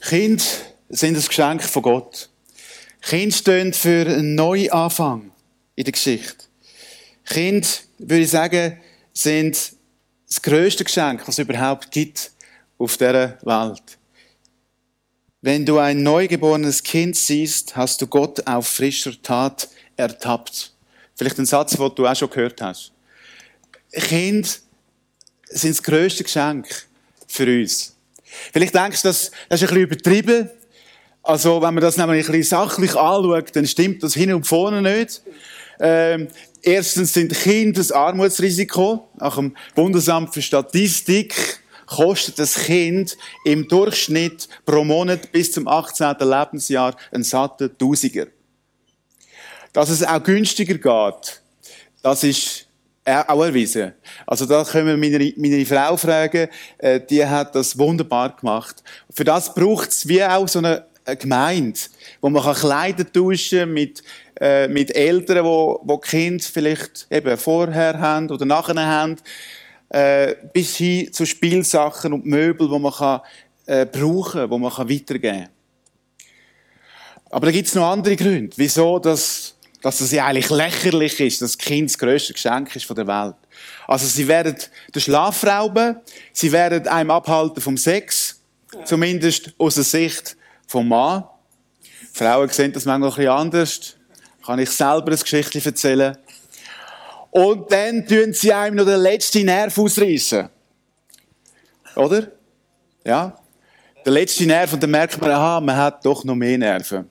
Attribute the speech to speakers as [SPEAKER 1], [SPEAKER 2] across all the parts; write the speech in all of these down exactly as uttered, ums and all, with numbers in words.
[SPEAKER 1] Kinder sind ein Geschenk von Gott. Kinder stehen für einen Neuanfang in der Geschichte. Kinder, würde ich sagen, sind das grösste Geschenk, was es überhaupt gibt auf dieser Welt. Wenn du ein neugeborenes Kind siehst, hast du Gott auf frischer Tat ertappt. Vielleicht ein Satz, den du auch schon gehört hast. Kinder sind das grösste Geschenk für uns. Vielleicht denkst du, das, das ist ein bisschen übertrieben. Also, wenn man das nämlich ein bisschen sachlich anschaut, dann stimmt das hin und vorne nicht. Ähm, erstens sind Kinder das Armutsrisiko. Nach dem Bundesamt für Statistik kostet das Kind im Durchschnitt pro Monat bis zum achtzehnten Lebensjahr einen satten Tausiger. Dass es auch günstiger geht, das ist auch erwiesen. Also da können wir meine, meine Frau fragen, äh, die hat das wunderbar gemacht. Für das braucht es wie auch so eine, eine Gemeinde, wo man kann Kleider tauschen mit, äh, mit Eltern, wo, wo die Kinder vielleicht eben vorher haben oder nachher haben, äh, bis hin zu Spielsachen und Möbel, die man kann, äh, brauchen kann, die man kann weitergeben kann. Aber da gibt es noch andere Gründe, wieso das dass es ja eigentlich lächerlich ist, dass das Kind das grösste Geschenk ist von der Welt. Also sie werden den Schlaf rauben, sie werden einem abhalten vom Sex, zumindest aus der Sicht vom Mann. Frauen sehen das manchmal ein bisschen anders. Kann ich selber ein Geschichtchen erzählen. Und dann tun sie einem noch den letzten Nerv ausreißen. Oder? Ja? Der letzte Nerv, und dann merkt man, aha, man hat doch noch mehr Nerven.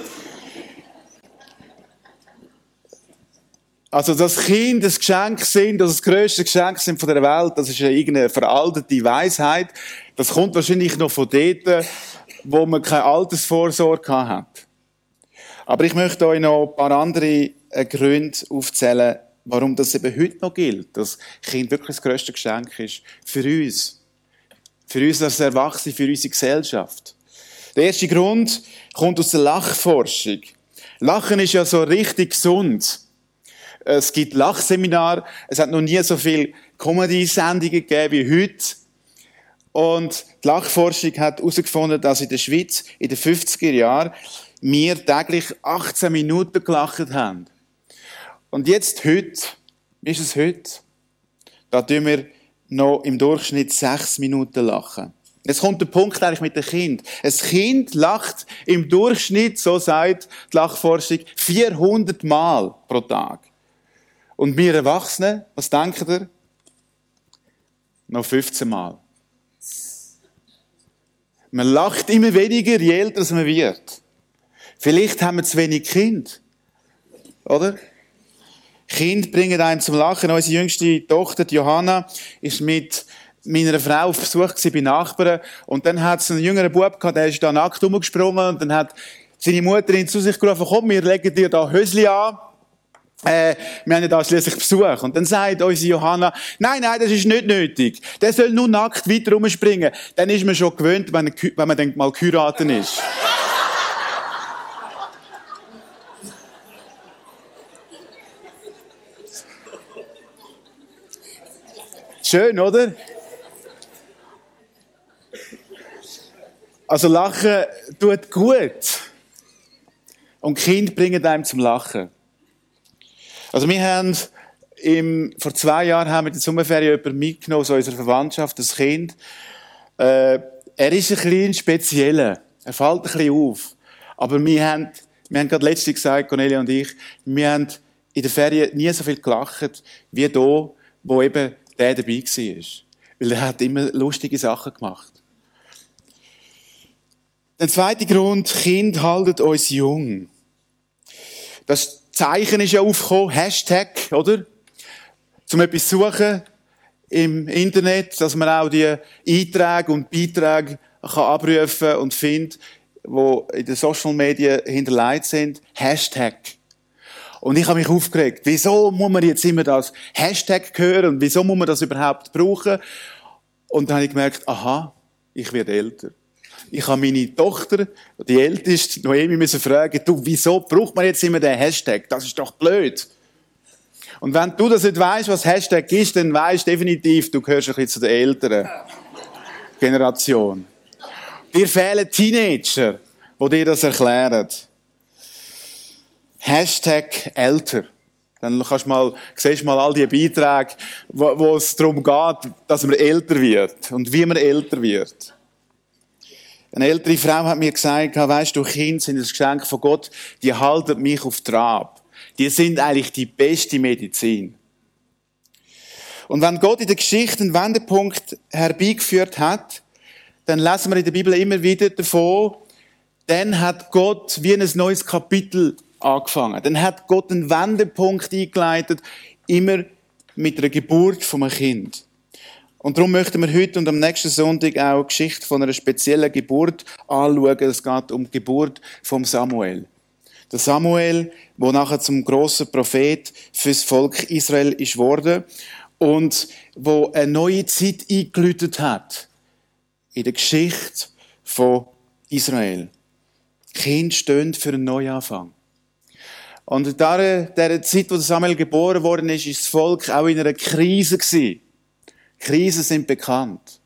[SPEAKER 1] Also, dass Kinder das Geschenk sind, dass das grösste Geschenk sind von der Welt, das ist ja irgendeine veraltete Weisheit. Das kommt wahrscheinlich noch von dort, wo man keine Altersvorsorge hat. Aber ich möchte euch noch ein paar andere Gründe aufzählen, warum das eben heute noch gilt, dass Kind wirklich das grösste Geschenk ist für uns. Für uns als Erwachsene, für unsere Gesellschaft. Der erste Grund kommt aus der Lachforschung. Lachen ist ja so richtig gesund. Es gibt Lachseminare. Es hat noch nie so viele Comedy-Sendungen gegeben wie heute. Und die Lachforschung hat herausgefunden, dass in der Schweiz in den fünfziger Jahren wir täglich achtzehn Minuten gelacht haben. Und jetzt heute, wie ist es heute? Da tun wir noch im Durchschnitt sechs Minuten lachen. Jetzt kommt der Punkt eigentlich mit dem Kind. Ein Kind lacht im Durchschnitt, so sagt die Lachforschung, vierhundert Mal pro Tag. Und wir Erwachsenen, was denken ihr? Noch fünfzehn Mal. Man lacht immer weniger, je älter man wird. Vielleicht haben wir zu wenig Kinder. Oder? Kinder bringen einen zum Lachen. Unsere jüngste Tochter, Johanna, ist mit meiner Frau auf Besuch bei Nachbarn. Und dann hat es einen jüngeren Bub gehabt, der ist da nackt rumgesprungen. Und dann hat seine Mutter ihn zu sich gerufen, komm, wir legen dir da Hösli an. Äh, wir haben ja da schliesslich Besuch. Und dann sagt unsere Johanna, nein, nein, das ist nicht nötig. Der soll nur nackt weiter rumspringen. Dann ist man schon gewöhnt, wenn, wenn man dann mal geheiratet ist. Schön, oder? Also Lachen tut gut. Und Kinder bringen einem zum Lachen. Also wir haben im, vor zwei Jahren haben wir in der Sommerferien jemanden mitgenommen aus unserer Verwandtschaft, das Kind. Äh, er ist ein bisschen spezieller. Er fällt ein bisschen auf. Aber wir haben, wir haben gerade letztens gesagt, Cornelia und ich, wir haben in der Ferien nie so viel gelacht, wie da, wo eben der dabei war. Weil er hat immer lustige Sachen gemacht. Der zweite Grund, Kinder halten uns jung. Das Zeichen ist ja aufgekommen, Hashtag, oder? Zum etwas suchen im Internet, dass man auch die Einträge und Beiträge kann abrufen und findet, die in den Social Media hinterlegt sind. Hashtag. Und ich habe mich aufgeregt. Wieso muss man jetzt immer das Hashtag hören und wieso muss man das überhaupt brauchen? Und dann habe ich gemerkt, aha, ich werde älter. Ich habe meine Tochter, die Älteste, Noemi, müssen fragen, du, wieso braucht man jetzt immer den Hashtag? Das ist doch blöd. Und wenn du das nicht weißt, was Hashtag ist, dann weißt du definitiv, du gehörst ein bisschen zu der älteren Generation. Dir fehlen Teenager, die dir das erklären. Hashtag älter. Dann kannst du mal, siehst du mal all die Beiträge, wo, wo es darum geht, dass man älter wird und wie man älter wird. Eine ältere Frau hat mir gesagt, weisst du, Kinder sind ein Geschenk von Gott, die halten mich auf Trab. Die sind eigentlich die beste Medizin. Und wenn Gott in der Geschichte einen Wendepunkt herbeigeführt hat, dann lesen wir in der Bibel immer wieder davon, dann hat Gott wie ein neues Kapitel angefangen. Dann hat Gott einen Wendepunkt eingeleitet, immer mit der Geburt von einem Kind. Und darum möchten wir heute und am nächsten Sonntag auch die Geschichte von einer speziellen Geburt anschauen. Es geht um die Geburt von Samuel. Der Samuel, der nachher zum grossen Prophet fürs Volk Israel ist worden und wo eine neue Zeit eingeläutet hat in der Geschichte von Israel. Kinder stehen für einen Neuanfang. Und in dieser, dieser Zeit, wo Samuel geboren worden ist, ist das Volk auch in einer Krise gewesen. Krisen sind bekannt.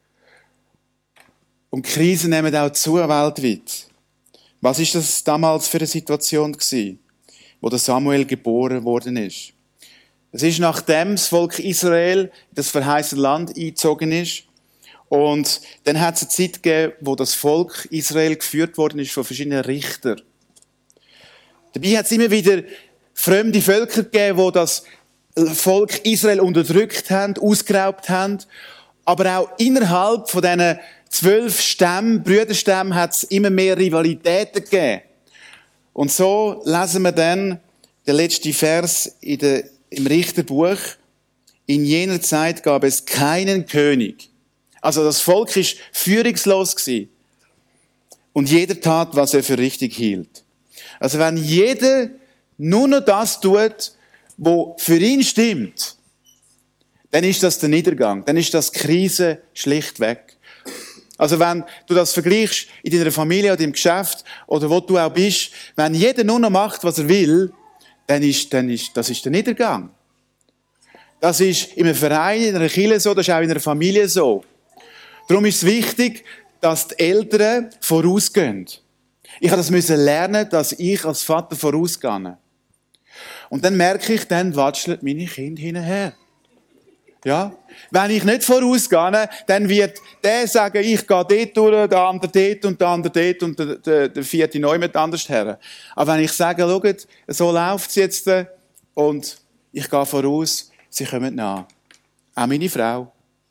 [SPEAKER 1] Und Krisen nehmen auch zu weltweit. Was ist das damals für eine Situation gewesen, wo der Samuel geboren worden ist? Es ist nachdem das Volk Israel in das verheißene Land eingezogen ist. Und dann hat es eine Zeit gegeben, wo das Volk Israel geführt worden ist von verschiedenen Richtern. Dabei hat es immer wieder fremde Völker gegeben, die das Volk Israel unterdrückt haben, ausgeraubt haben. Aber auch innerhalb von diesen zwölf Stämmen, Brüderstämmen, hat es immer mehr Rivalitäten gegeben. Und so lesen wir dann den letzten Vers in der, im Richterbuch. In jener Zeit gab es keinen König. Also das Volk war führungslos gewesen. Und jeder tat, was er für richtig hielt. Also wenn jeder nur noch das tut, wo für ihn stimmt, dann ist das der Niedergang, dann ist das Krise schlichtweg. Also wenn du das vergleichst in deiner Familie oder im Geschäft oder wo du auch bist, wenn jeder nur noch macht, was er will, dann ist, dann ist, das ist der Niedergang. Das ist in einem Verein, in einer Kirche so, das ist auch in einer Familie so. Darum ist es wichtig, dass die Eltern vorausgehen. Ich musste das lernen, dass ich als Vater vorausgehe. Und dann merke ich, dann watscheln meine Kinder hinterher. Ja? Wenn ich nicht vorausgehe, dann wird der sagen, ich gehe dort durch, der andere dort und der andere dort und der, der, der vierte neu mit anders her. Aber wenn ich sage, schaut, so läuft es jetzt und ich gehe voraus, sie kommen nach. Auch meine Frau.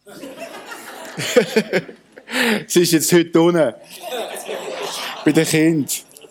[SPEAKER 1] Sie ist jetzt heute unten. Bei den Kindern.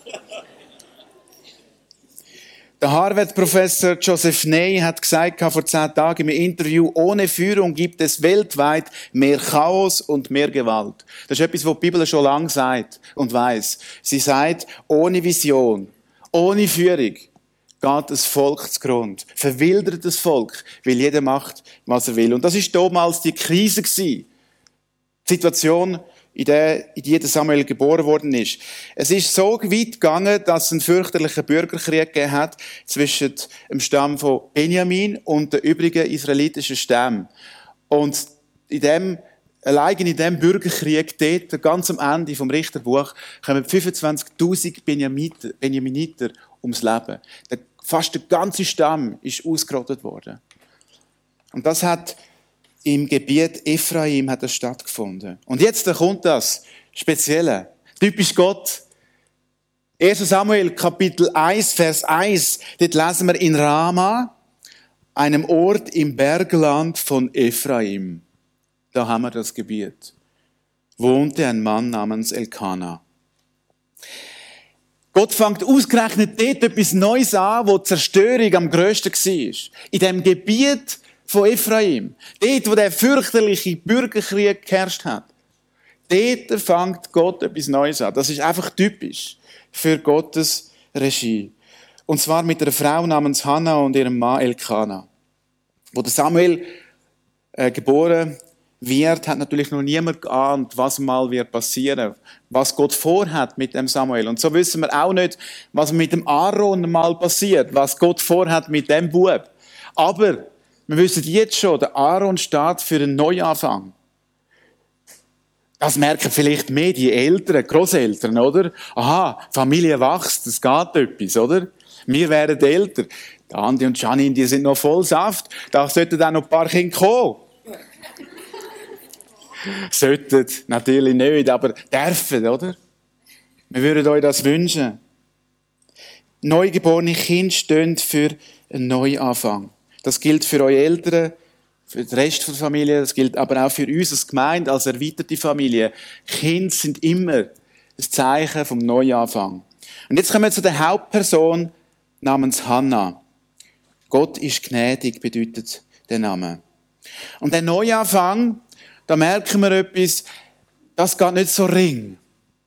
[SPEAKER 1] Der Harvard-Professor Joseph Ney hat gesagt vor zehn Tagen im Interview, ohne Führung gibt es weltweit mehr Chaos und mehr Gewalt. Das ist etwas, was die Bibel schon lange sagt und weiss. Sie sagt, ohne Vision, ohne Führung geht das Volk zugrunde. Verwildert das Volk, weil jeder macht, was er will. Und das war damals die Krise gewesen. Die Situation, in der, in die Samuel geboren worden ist. Es ist so weit gegangen, dass es einen fürchterlichen Bürgerkrieg gegeben hat zwischen dem Stamm von Benjamin und den übrigen israelitischen Stämmen. Und in dem, allein in dem Bürgerkrieg, dort, ganz am Ende vom Richterbuch, kommen fünfundzwanzigtausend Benjaminiter, Benjaminiter ums Leben. Der, fast der ganze Stamm ist ausgerottet worden. Und das hat im Gebiet Ephraim hat das stattgefunden. Und jetzt kommt das Spezielle. Typisch Gott. erster Samuel, Kapitel eins, Vers eins. Dort lesen wir in Rama, einem Ort im Bergland von Ephraim. Da haben wir das Gebiet. Wohnte ein Mann namens Elkanah. Gott fängt ausgerechnet dort etwas Neues an, wo die Zerstörung am grössten war. In dem Gebiet von Ephraim. Dort, wo der fürchterliche Bürgerkrieg geherrscht hat. Dort fängt Gott etwas Neues an. Das ist einfach typisch für Gottes Regie. Und zwar mit einer Frau namens Hannah und ihrem Mann Elkanah. Wo der Samuel äh, geboren wird, hat natürlich noch niemand geahnt, was mal wird passieren, was Gott vorhat mit dem Samuel. Und so wissen wir auch nicht, was mit dem Aaron mal passiert, was Gott vorhat mit dem Bub. Aber wir wissen jetzt schon, der Aaron steht für einen Neuanfang. Das merken vielleicht mehr die Eltern, Grosseltern, oder? Aha, Familie wächst, es geht etwas, oder? Wir wären älter. Die Andi und Janine, die sind noch voll Saft. Da sollten auch noch ein paar Kinder kommen. Sollten, natürlich nicht, aber dürfen, oder? Wir würden euch das wünschen. Neugeborene Kinder stehen für einen Neuanfang. Das gilt für eure Eltern, für den Rest der Familie, das gilt aber auch für uns als Gemeinde, als erweiterte Familie. Kinder sind immer das Zeichen vom Neuanfang. Und jetzt kommen wir zu der Hauptperson namens Hannah. Gott ist gnädig, bedeutet der Name. Und der Neuanfang, da merken wir etwas, das geht nicht so ring.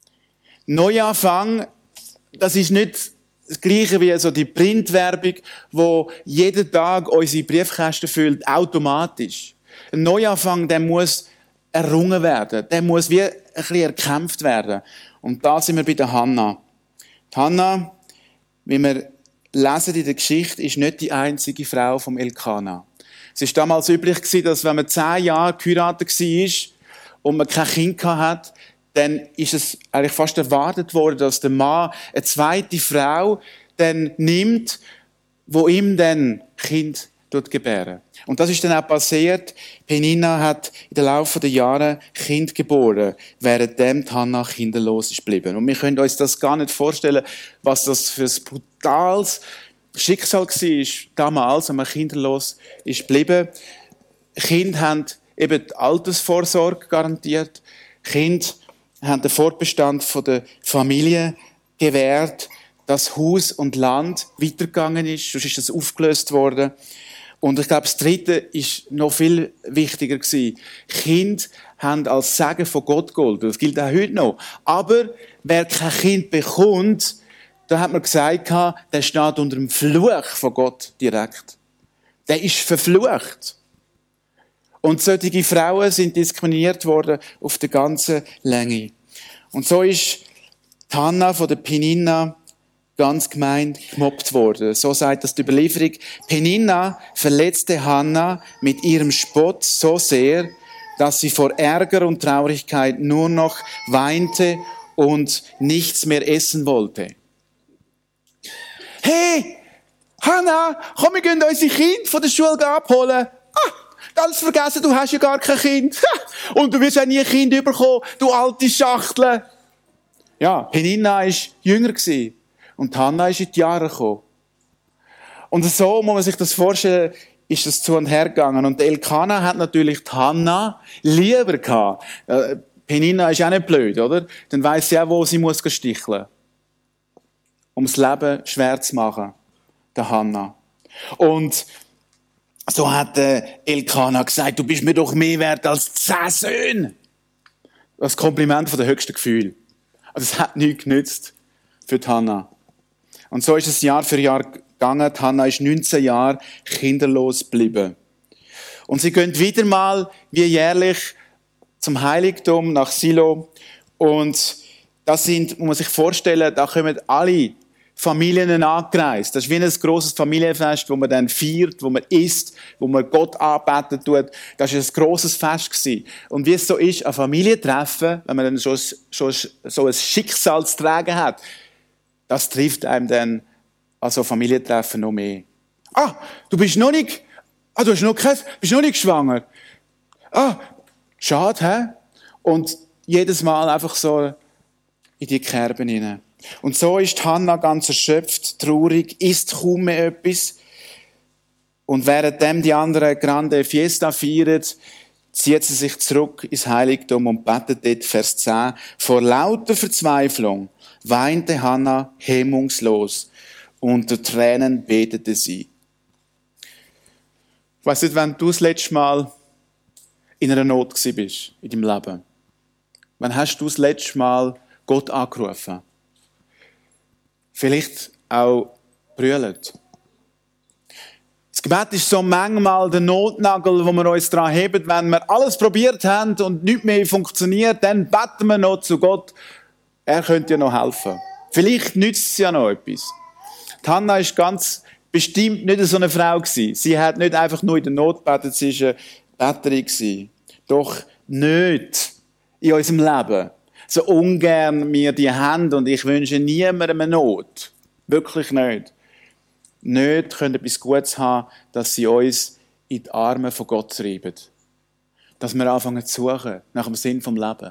[SPEAKER 1] Neuanfang, das ist nicht das Gleiche wie so die Printwerbung, wo jeden Tag unsere Briefkästen füllt, automatisch. Ein Neuanfang, der muss errungen werden. Der muss wie ein bisschen erkämpft werden. Und da sind wir bei der Hannah. Die Hannah, wie wir lesen in der Geschichte, ist nicht die einzige Frau vom Elkanah. Es war damals üblich, dass wenn man zehn Jahre geheiratet war und man kein Kind hatte, dann ist es eigentlich fast erwartet worden, dass der Mann eine zweite Frau dann nimmt, wo ihm dann Kind gebären. Und das ist dann auch passiert. Penina hat in den Laufe der Jahre Kind geboren, währenddem Hannah kinderlos ist geblieben. Und wir können uns das gar nicht vorstellen, was das für ein brutales Schicksal war damals, wenn man kinderlos ist geblieben. Kinder haben eben die Altersvorsorge garantiert. Kinder haben den Fortbestand der Familie gewährt, dass Haus und Land weitergegangen ist, sonst ist das aufgelöst worden. Und ich glaube, das Dritte ist noch viel wichtiger gewesen. Kinder haben als Segen von Gott gegolten. Das gilt auch heute noch. Aber wer kein Kind bekommt, da hat man gesagt, der steht unter dem Fluch von Gott direkt. Der ist verflucht. Und solche Frauen sind diskriminiert worden auf der ganzen Länge. Und so ist die Hannah von der Penina ganz gemein gemobbt worden. So sagt das die Überlieferung. Penina verletzte Hannah mit ihrem Spott so sehr, dass sie vor Ärger und Traurigkeit nur noch weinte und nichts mehr essen wollte. Hey, Hannah, komm, wir gehen unsere Kinder von der Schule abholen. Ah, alles vergessen, du hast ja gar kein Kind. Und du wirst auch nie ein Kind bekommen, du alte Schachtel. Ja, Penina war jünger gewesen. Und Hannah ist in die Jahre gekommen. Und so muss man sich das vorstellen, ist das zu und her gegangen. Und Elkanah hat natürlich die Hannah lieber gehabt. Penina ist auch nicht blöd, oder? Dann weiss sie auch, wo sie muss sticheln. Um das Leben schwer zu machen. Der Hannah. Und so hat Elkanah gesagt, du bist mir doch mehr wert als zehn Söhne. Das Kompliment von der höchsten Gefühl. Also es hat nichts genützt für die Hannah. Und so ist es Jahr für Jahr gegangen. Die Hannah ist neunzehn Jahre kinderlos geblieben. Und sie gehen wieder mal, wie jährlich, zum Heiligtum nach Silo. Und das sind, muss man sich vorstellen, da kommen alle Familien angereist. Das ist wie ein grosses Familienfest, wo man dann feiert, wo man isst, wo man Gott anbeten tut. Das war ein grosses Fest gewesen. Und wie es so ist, ein Familientreffen, wenn man dann schon, schon so ein Schicksal zu tragen hat, das trifft einem dann also Familientreffen noch mehr. Ah, du bist noch nicht, ah, du hast noch kein, bist noch nicht schwanger. Ah, schade, hä? Und jedes Mal einfach so in die Kerben hinein. Und so ist Hannah ganz erschöpft, traurig, isst kaum mehr etwas. Und währenddem die anderen Grande Fiesta feiern, zieht sie sich zurück ins Heiligtum und betet dort, Vers zehn. Vor lauter Verzweiflung weinte Hannah hemmungslos. Unter Tränen betete sie. Ich weiss nicht, wenn du das letzte Mal in einer Not gewesen bist in deinem Leben. Wann hast du das letzte Mal Gott angerufen? Vielleicht auch brüllt. Das Gebet ist so manchmal der Notnagel, wo wir uns daran heben, wenn wir alles probiert haben und nichts mehr funktioniert, dann beten wir noch zu Gott. Er könnte ja noch helfen. Vielleicht nützt es ja noch etwas. Die Hannah war ganz bestimmt nicht so eine Frau gewesen. Sie hat nicht einfach nur in der Not gebetet, sie war eine Betterin gewesen. Doch nicht in unserem Leben. So ungern wir die haben und ich wünsche niemandem eine Not. Wirklich nicht. Nicht können etwas Gutes haben, dass sie uns in die Arme von Gott treiben. Dass wir anfangen zu suchen nach dem Sinn vom Leben.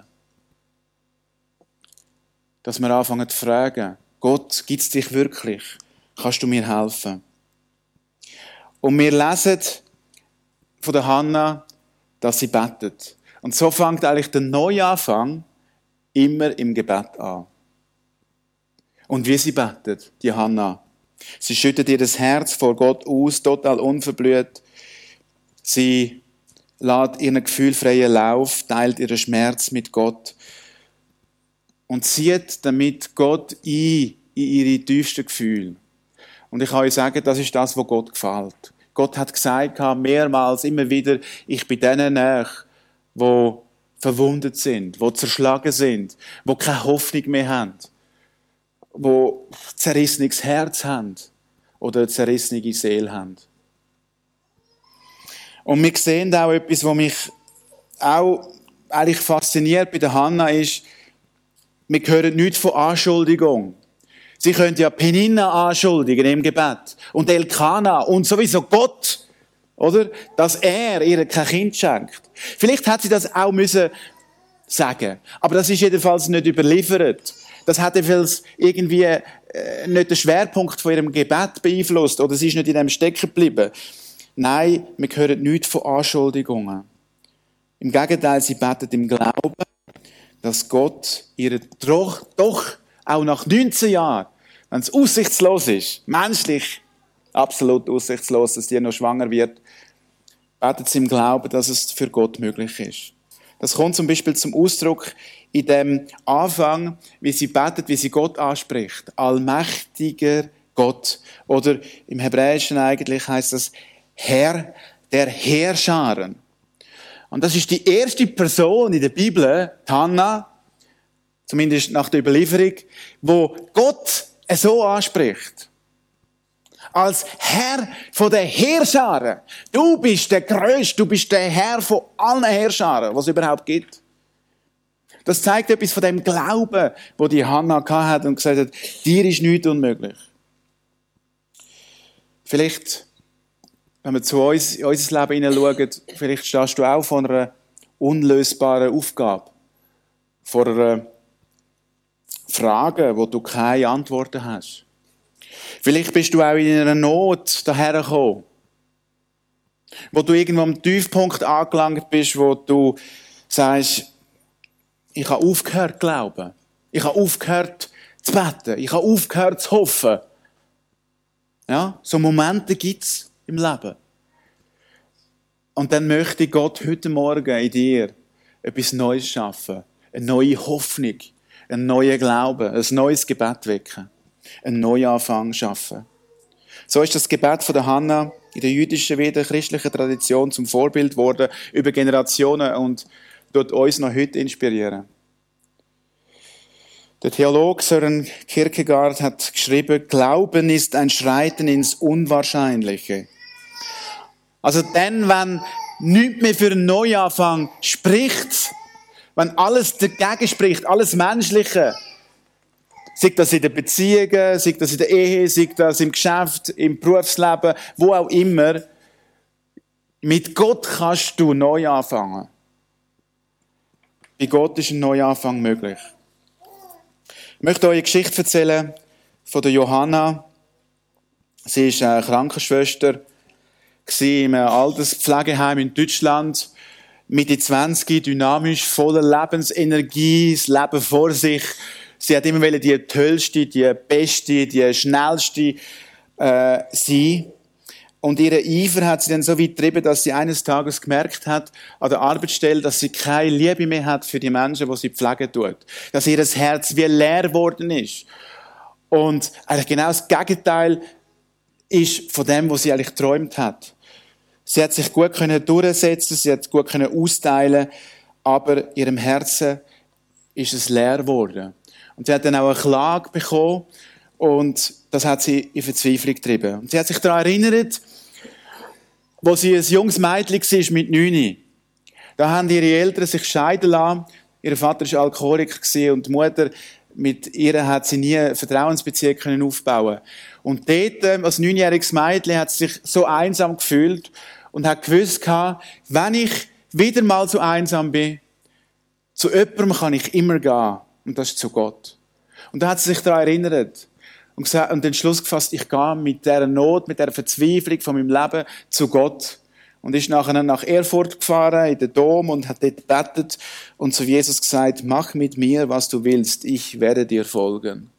[SPEAKER 1] Dass wir anfangen zu fragen, Gott, gibt es dich wirklich? Kannst du mir helfen? Und wir lesen von der Hannah, dass sie betet. Und so fängt eigentlich der Neuanfang immer im Gebet an. Und wie sie betet, die Hannah. Sie schüttet ihr das Herz vor Gott aus, total unverblüht. Sie lässt ihren gefühlfreien Lauf, teilt ihren Schmerz mit Gott und zieht damit Gott ein in ihre tiefsten Gefühle. Und ich kann euch sagen, das ist das, was Gott gefällt. Gott hat gesagt, mehrmals, immer wieder, ich bin denen nahe, die verwundet sind, die zerschlagen sind, die keine Hoffnung mehr haben, die zerrissenes Herz haben oder eine zerrissene Seele haben. Und wir sehen auch etwas, was mich auch eigentlich fasziniert bei der Hannah ist, wir hören nichts von Anschuldigung. Sie können ja Penina anschuldigen im Gebet und Elkana und sowieso Gott, oder? Dass er ihr kein Kind schenkt. Vielleicht hat sie das auch müssen sagen, aber das ist jedenfalls nicht überliefert. Das hat jedenfalls irgendwie äh, nicht den Schwerpunkt von ihrem Gebet beeinflusst oder sie ist nicht in dem stecken geblieben. Nein, wir hören nichts von Anschuldigungen. Im Gegenteil, sie betet im Glauben, dass Gott ihr doch, doch auch nach neunzehn Jahren, wenn es aussichtslos ist, menschlich absolut aussichtslos, dass die noch schwanger wird, betet sie im Glauben, dass es für Gott möglich ist. Das kommt zum Beispiel zum Ausdruck in dem Anfang, wie sie betet, wie sie Gott anspricht. Allmächtiger Gott. Oder im Hebräischen eigentlich heißt das Herr der Heerscharen. Und das ist die erste Person in der Bibel, Hannah, zumindest nach der Überlieferung, wo Gott so anspricht. Als Herr von der Heerscharen. Du bist der Größte, du bist der Herr von allen Heerscharen, was es überhaupt gibt. Das zeigt etwas von dem Glauben, wo die Hannah hat und gesagt hat, dir ist nichts unmöglich. Vielleicht, wenn wir zu uns, in unser Leben hineinschauen, vielleicht stehst du auch vor einer unlösbaren Aufgabe. Vor einer Frage, wo du keine Antworten hast. Vielleicht bist du auch in einer Not dahergekommen. Wo du irgendwo am Tiefpunkt angelangt bist, wo du sagst, ich habe aufgehört zu glauben. Ich habe aufgehört zu beten. Ich habe aufgehört zu hoffen. Ja, so Momente gibt es im Leben. Und dann möchte Gott heute Morgen in dir etwas Neues schaffen. Eine neue Hoffnung, einen neuen Glauben, ein neues Gebet wecken. Einen Neuanfang schaffen. So ist das Gebet von der Hannah in der jüdischen wie der christlichen Tradition zum Vorbild geworden über Generationen und tut uns noch heute inspirieren. Der Theologe Søren Kierkegaard hat geschrieben, Glauben ist ein Schreiten ins Unwahrscheinliche. Also dann, wenn nichts mehr für einen Neuanfang spricht, wenn alles dagegen spricht, alles Menschliche, sei das in den Beziehungen, sei das in der Ehe, sei das im Geschäft, im Berufsleben, wo auch immer, mit Gott kannst du neu anfangen. Bei Gott ist ein Neuanfang möglich. Ich möchte euch eine Geschichte erzählen von der Johanna. Sie ist eine Krankenschwester, war in einem Alterspflegeheim in Deutschland, Mitte zwanzig, dynamisch, voller Lebensenergie, das Leben vor sich. Sie hat immer die tollste, die beste, die schnellste äh, sein. Und ihren Eifer hat sie dann so weit getrieben, dass sie eines Tages gemerkt hat, an der Arbeitsstelle, dass sie keine Liebe mehr hat für die Menschen, die sie pflegen tut. Dass ihr Herz wie leer geworden ist. Und eigentlich genau das Gegenteil ist von dem, was sie eigentlich geträumt hat. Sie hat sich gut können durchsetzen, sie hat gut können austeilen, aber ihrem Herzen ist es leer geworden. Und sie hat dann auch eine Klage bekommen und das hat sie in Verzweiflung getrieben. Und sie hat sich daran erinnert, wo sie ein junges Mädchen war mit neun. Da haben ihre Eltern sich scheiden lassen. Ihr Vater war Alkoholiker und die Mutter, mit ihr hat sie nie eine Vertrauensbeziehung können aufbauen. Und dort, als neunjähriges Mädchen, hat sie sich so einsam gefühlt und hat gewusst, wenn ich wieder mal so einsam bin, zu jemandem kann ich immer gehen. Und das ist zu Gott. Und da hat sie sich daran erinnert und, gesagt, und den Entschluss gefasst, ich gehe mit dieser Not, mit dieser Verzweiflung von meinem Leben zu Gott. Und ist nachher nach Erfurt gefahren, in den Dom, und hat dort gebetet und zu Jesus gesagt, mach mit mir, was du willst, ich werde dir folgen.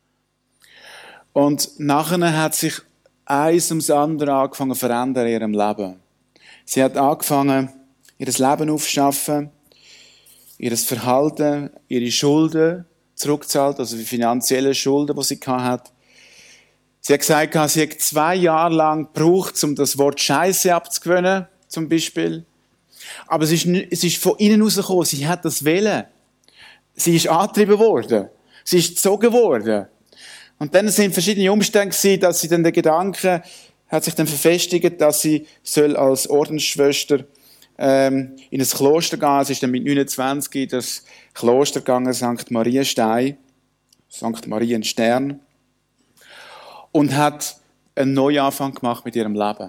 [SPEAKER 1] Und nachher hat sich eins ums andere angefangen zu verändern in ihrem Leben. Sie hat angefangen, ihr Leben aufzuschaffen, ihr Verhalten, ihre Schulden zurückzahlt, also die finanziellen Schulden, die sie hatte. Sie hat gesagt, sie hat zwei Jahre lang gebraucht, um das Wort Scheiße abzugewöhnen, zum Beispiel. Aber es ist, es ist von innen rausgekommen, sie hat das wollen. Sie ist angetrieben worden. Sie ist gezogen worden. Und dann sind verschiedene Umstände gewesen, dass sie dann der Gedanke hat sich dann verfestigt, dass sie soll als Ordensschwester ähm, in ein Kloster gehen. Sie ist dann mit neunundzwanzig in das Kloster gegangen, Sankt Marienstein, Sankt Marienstern, und hat einen Neuanfang gemacht mit ihrem Leben.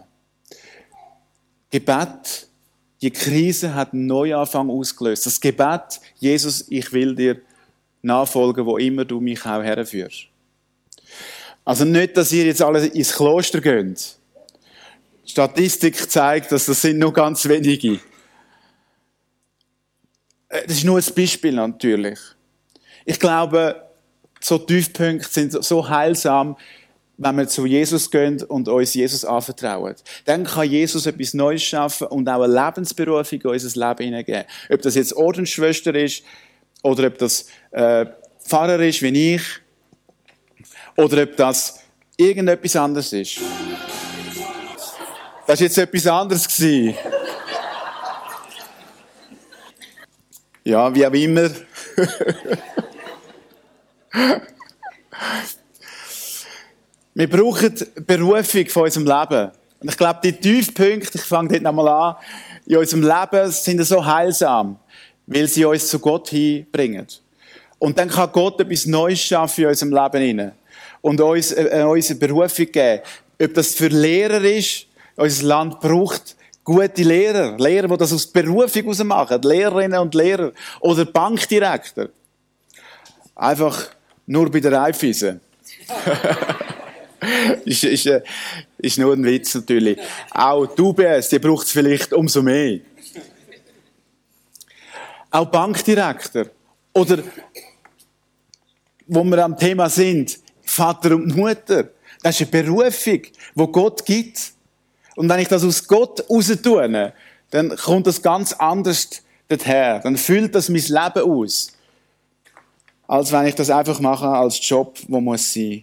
[SPEAKER 1] Gebet, die Krise hat einen Neuanfang ausgelöst. Das Gebet, Jesus, ich will dir nachfolgen, wo immer du mich auch herführst. Also nicht, dass ihr jetzt alle ins Kloster geht. Die Statistik zeigt, dass das sind nur ganz wenige. Das ist nur ein Beispiel natürlich. Ich glaube, so Tiefpunkte sind so heilsam, wenn wir zu Jesus gehen und uns Jesus anvertrauen. Dann kann Jesus etwas Neues schaffen und auch eine Lebensberufung in unser Leben hineingeben. Ob das jetzt Ordensschwester ist, oder ob das äh, Pfarrer ist, wie ich, oder ob das irgendetwas anderes ist. Das war jetzt etwas anderes gewesen. Ja, wie auch immer. Wir brauchen Berufung von unserem Leben. Und ich glaube, die Tiefpunkte, ich fange dort nochmal an, in unserem Leben sind so heilsam, weil sie uns zu Gott hinbringen. Und dann kann Gott etwas Neues schaffen in unserem Leben hinein. Und uns äh, unsere Berufung geben. Ob das für Lehrer ist, unser Land braucht gute Lehrer. Lehrer, die das aus Berufung heraus machen. Lehrerinnen und Lehrer. Oder Bankdirektor. Einfach nur bei der Raiffeisen. ist, ist, ist nur ein Witz natürlich. Auch die U B S, die braucht es vielleicht umso mehr. Auch Bankdirektor. Oder, wo wir am Thema sind, Vater und Mutter. Das ist eine Berufung, die Gott gibt. Und wenn ich das aus Gott raus tue, dann kommt das ganz anders dorthin. Dann füllt das mein Leben aus. Als wenn ich das einfach mache als Job, der muss sein.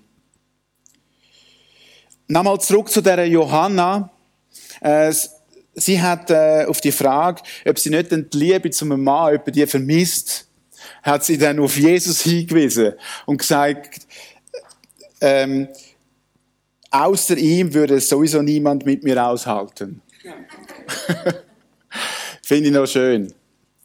[SPEAKER 1] Nochmal zurück zu dieser Johanna. Äh, sie hat äh, auf die Frage, ob sie nicht die Liebe zu einem Mann, ob die vermisst, hat sie dann auf Jesus hingewiesen und gesagt, ähm, außer ihm würde sowieso niemand mit mir aushalten. Finde ich noch schön.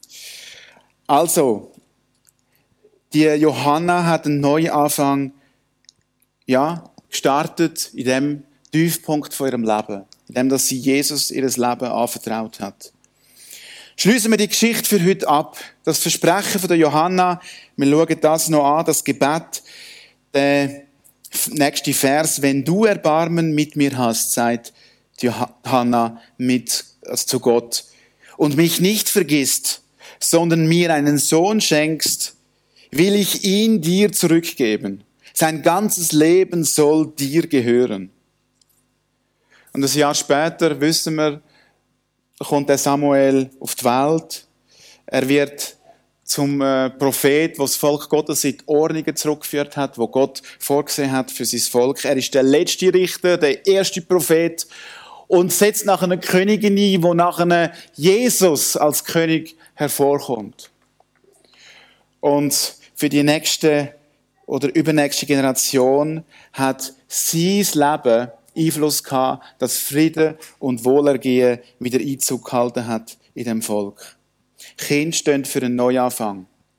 [SPEAKER 1] Also, die Johanna hat einen Neuanfang, ja, gestartet in dem Tiefpunkt von ihrem Leben, in dem, dass sie Jesus ihr Leben anvertraut hat. Schließen wir die Geschichte für heute ab. Das Versprechen von der Johanna, wir schauen das noch an, das Gebet, der nächste Vers, wenn du Erbarmen mit mir hast, sagt Johanna mit, also zu Gott, und mich nicht vergisst, sondern mir einen Sohn schenkst, will ich ihn dir zurückgeben. Sein ganzes Leben soll dir gehören. Und ein Jahr später wissen wir, kommt der Samuel auf die Welt. Er wird zum äh, Prophet, der das Volk Gottes in die Ordnungen zurückgeführt hat, wo Gott vorgesehen hat für sein Volk. Er ist der letzte Richter, der erste Prophet und setzt nachher eine Königin ein, wo nachher Jesus als König hervorkommt. Und für die nächste oder übernächste Generation hat sein Leben Einfluss gehabt, dass Frieden und Wohlergehen wieder Einzug gehalten hat in dem Volk. Kinder stehen für einen Neuanfang.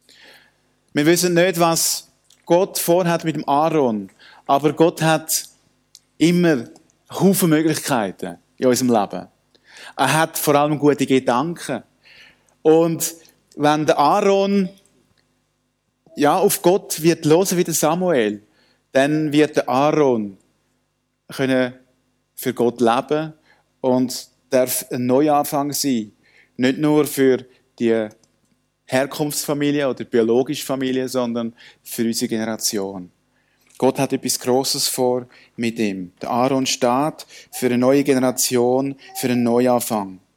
[SPEAKER 1] Wir wissen nicht, was Gott vorhat mit dem Aaron, aber Gott hat immer Haufen Möglichkeiten in unserem Leben. Er hat vor allem gute Gedanken. Und wenn der Aaron ja, auf Gott wird hören wie der Samuel, dann wird der Aaron können für Gott leben und darf ein Neuanfang sein. Nicht nur für die Herkunftsfamilie oder biologische Familie, sondern für unsere Generation. Gott hat etwas Grosses vor mit ihm. Der Aaron steht für eine neue Generation, für einen Neuanfang.